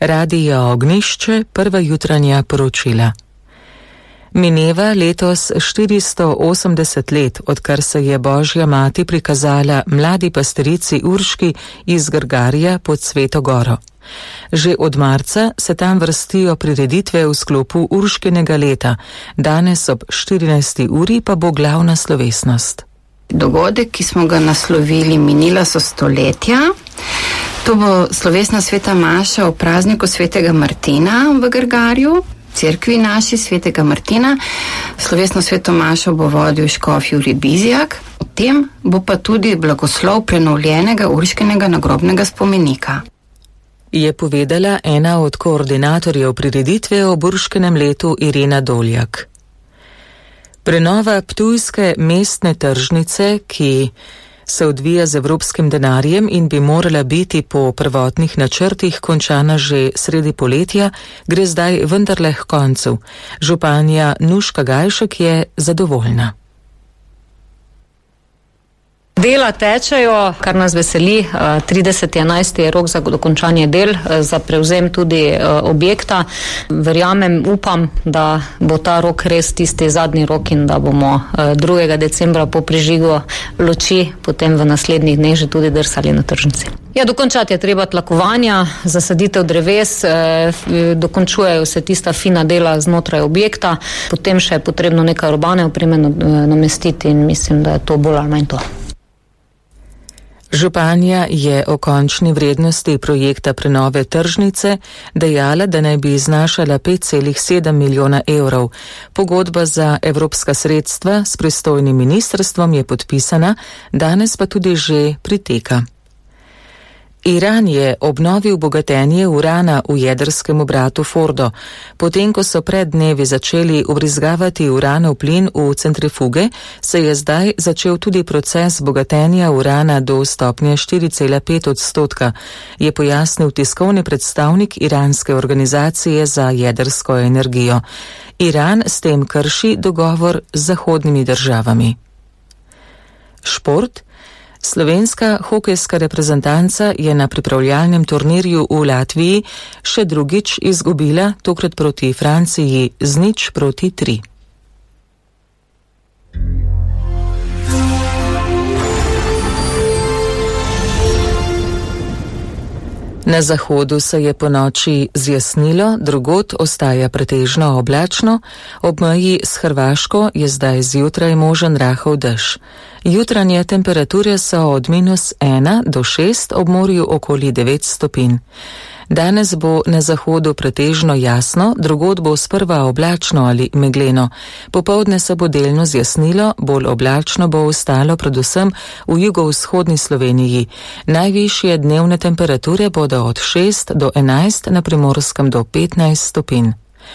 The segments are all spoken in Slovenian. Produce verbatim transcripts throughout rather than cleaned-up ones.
Radio Ognišče, prva jutranja poročila. Mineva letos štiristo osemdeset let, odkar se je Božja mati prikazala mladi pasterici Urški iz Grgarja pod Sveto Goro. Že od marca se tam vrstijo prireditve v sklopu Urškinega leta, danes ob štirinajsti uri pa bo glavna slovesnost. Dogodek, ki smo ga naslovili Minila so stoletja, to bo slovesna sveta maša o prazniku svetega Martina v Grgarju, cerkvi naši svetega Martina. Slovesno sveto mašo bo vodil škof Jurij Bizjak, o tem bo pa tudi blagoslov prenovljenega Urškinega nagrobnega spomenika. Je povedala ena od koordinatorjev prireditve ob Urškinem letu Irena Doljak. Prenova ptujske mestne tržnice, ki se odvija z evropskim denarjem in bi morala biti po prvotnih načrtih končana že sredi poletja, gre zdaj vendarle k koncu. Županja Nuška Gajšek je zadovoljna. Dela tečejo, kar nas veseli. trideseti enajsti je rok za dokončanje del, za prevzem tudi objekta. Verjamem, upam, da bo ta rok res tisti zadnji rok in da bomo drugega decembra po prižigu luči potem v naslednjih dneh že tudi drsali na tržnici. Ja, dokončati je treba tlakovanja, zasaditev dreves, dokončujejo se tista fina dela znotraj objekta, potem še je potrebno nekaj urbane opreme namestiti in mislim, da je to bolj ali manj to. Županja je o končni vrednosti projekta prenove tržnice dejala, da naj bi znašala pet celih sedem milijona evrov. Pogodba za evropska sredstva s pristojnim ministrstvom je podpisana, danes pa tudi že priteka. Iran je obnovil bogatenje urana v jedrskem obratu Fordo. Potem, ko so pred dnevi začeli vbrizgavati uranov plin v centrifuge, se je zdaj začel tudi proces bogatenja urana do stopnje štiri cela pet odstotka, je pojasnil tiskovni predstavnik iranske organizacije za jedrsko energijo. Iran s tem krši dogovor z zahodnimi državami. Šport. Slovenska hokejska reprezentanca je na pripravljalnem turnirju v Latviji še drugič izgubila, tokrat proti Franciji z nič proti tri. Na zahodu se je ponoči zjasnilo, drugod ostaja pretežno oblačno, ob meji s Hrvaško je zdaj zjutraj možen rahel dež. Jutranje temperature so od minus ena do šest, ob morju okoli devet stopinj. Danes bo na zahodu pretežno jasno, drugod bo sprva oblačno ali megleno. Popoldne se bo delno zjasnilo, bolj oblačno bo ostalo predvsem v jugovzhodni Sloveniji. Najvišje dnevne temperature bodo od šest do enajst, na Primorskem do petnajst stopinj.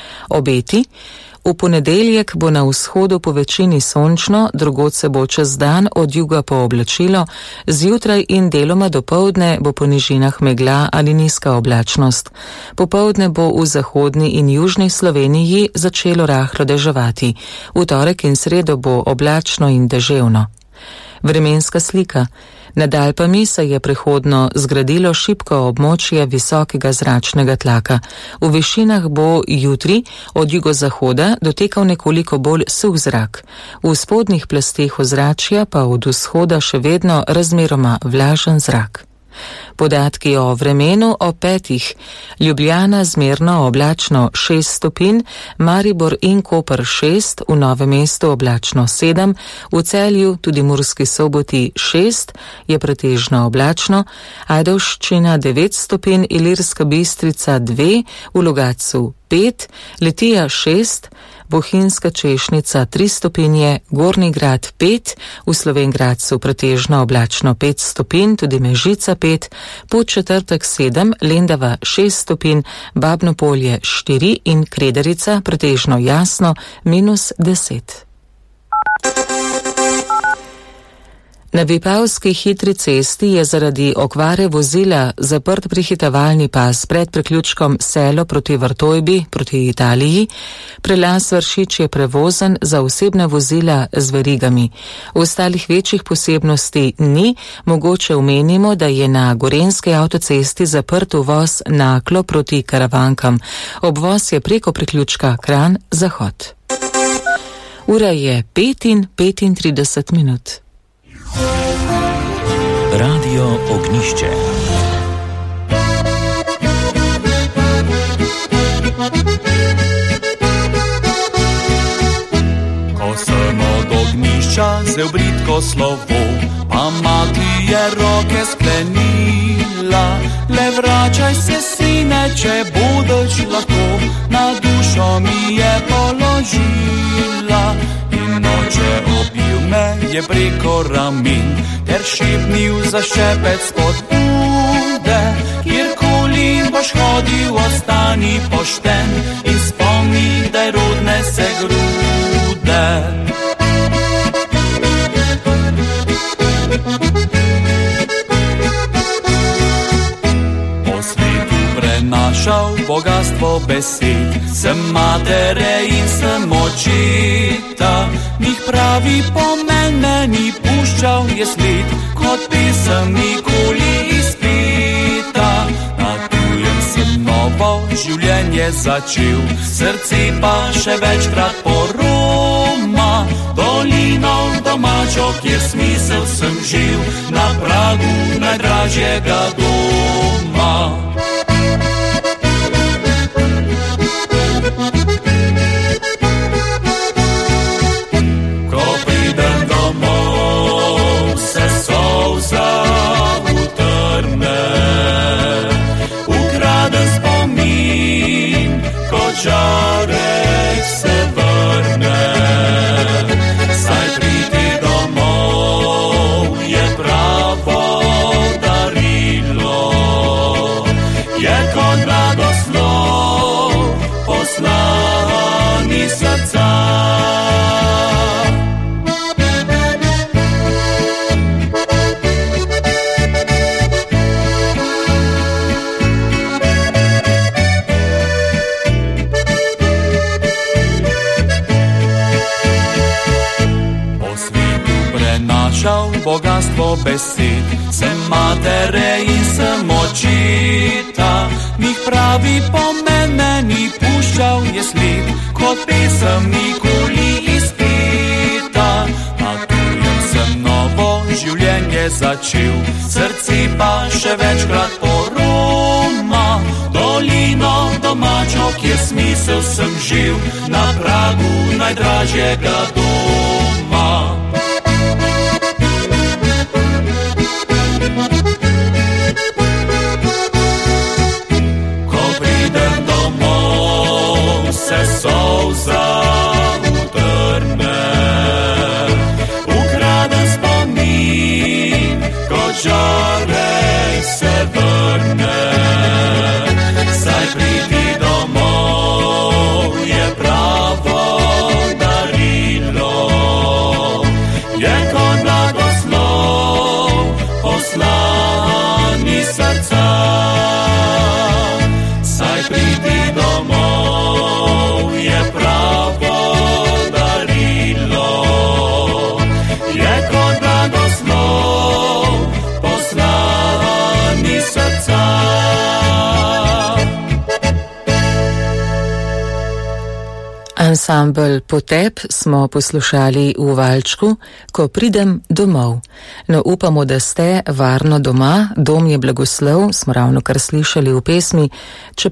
Obeti. V ponedeljek bo na vzhodu po večini sončno, drugod se bo čez dan od juga pooblačilo, zjutraj in deloma dopoldne bo po nižinah megla ali nizka oblačnost. Popoldne bo v zahodni in južni Sloveniji začelo rahlo deževati. V torek in sredo bo oblačno in deževno. Vremenska slika. Nad Alpami se je prehodno zgradilo šibko območje visokega zračnega tlaka. V višinah bo jutri od jugozahoda dotekal nekoliko bolj suh zrak. V spodnjih plasteh ozračja pa od vzhoda še vedno razmeroma vlažen zrak. Podatki o vremenu o petih. Ljubljana zmerno oblačno šest stopinj, Maribor in Koper šest, v Novem mestu oblačno sedem, v Celju, tudi Murski Soboti šest, je pretežno oblačno, Ajdovščina devet stopinj, Ilirska Bistrica dve, v Logatcu pet, Litija šest, Bohinjska Češnica tri stopinje, Gornji Grad pet, v Slovenj Gradcu pretežno oblačno pet stopinj, tudi Mežica pet, Podčetrtek sedem, Lendava šest stopinj, Babno Polje štiri in Krederica pretežno jasno minus deset. Na Vipavski hitri cesti je zaradi okvare vozila zaprt prehitevalni pas pred priključkom Selo proti Vrtojbi proti Italiji. Prelaz Vršič je prevozen za osebna vozila z verigami. Ostalih večjih posebnosti ni, mogoče omenimo, da je na Gorenjski avtocesti zaprt uvoz Naklo proti Karavankam. Obvoz je preko priključka Kranj-Zahod. Ura je pet in petintrideset minut. Radio Ognišče. Ko sem od ognjišča vzel bridko slovo, pa mati je roke sklenila. Le vračaj se, sine, če budeš lahko, na dušo mi je položila. In noče objel me je preko ramin, ter šepnil za šepec spodbude. Kjerkoli boš hodil, ostani pošten in spomni, da je rodne se grude. Po svetu prenašal bogatstvo besed, sem matere in sem očeta. Njih pravi pomen meni puščal je sled, kot pesem nikoli izpeta. Na tujem sem novo življenje začel, srce pa še večkrat poroma. Dolino domačo, kjer smisel sem živ, na pragu najdražjega doma. Ko pridem domov, se solza utrne, ukraden spomin, ko žarek se vrne. Saj priti domov je pravo darilo, je kot blagoslov poslani srca. Bogatstvo besed, sem matere in sem očeta. Njih pravi pomen meni puščal je sled, kot pesem nikoli izpeta. Na tujem sem novo življenje začel, srce pa še večkrat poroma. Dolino domačo, kjer smisel sem živ, na pragu najdražjega doma. Se solza utrne, ukraden spomin, kot žarek se vrne. Saj priti domov je pravo darilo, je kot blagoslov poslani srca. Saj priti domov je pravo darilo, je kot blagoslov poslani srca. Ansambel Potep smo poslušali v valčku, Ko pridem domov. No, upamo, da ste varno doma, dom je blagoslov, smo ravno kar slišali v pesmi, če